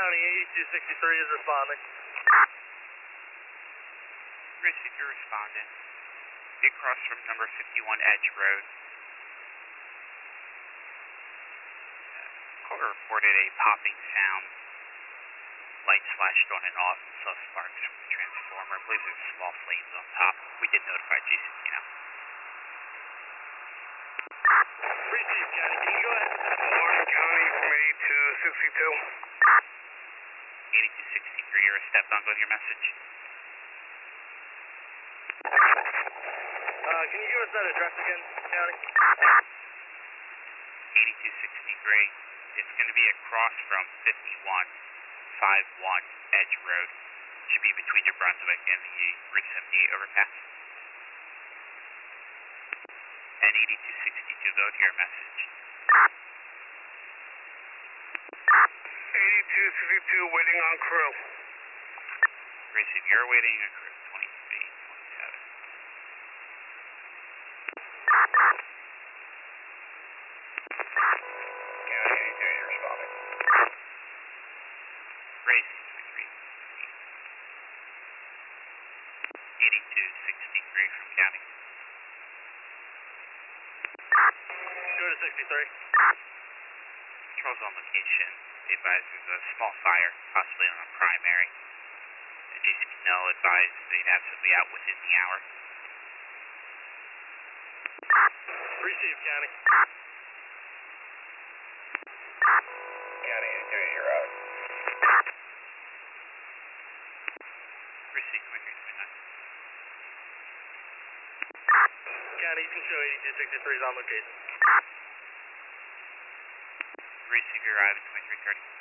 County, 8263 is responding. Receive your respondent. Be across from number 51 Edge Road. Caller reported a popping sound. Lights flashed on and off and saw sparks from the transformer. I believe there's small flames on top. We did notify GCP now. Receive County, can you go ahead? Morgan County from 8262. 8263, you're a stepped on. Go with your message. Can you give us that address again, County? 8263. It's going to be across from 5151 Edge Road. Should be between New Brunswick and the Route 78 overpass. And 8262, go to your message. 8262, waiting on crew. Receive, you're waiting on crew. 2327. County 82, you're responding. Receive, 8263 from County. Go to 63. Controls on location. They advise there's a small fire, possibly on a primary. GCP Null advised they'd have somebody out within the hour. Receive County. County 82, you're out. Receive, 2329. County, you can show 8263 is on location. Receive, you're arriving 2330.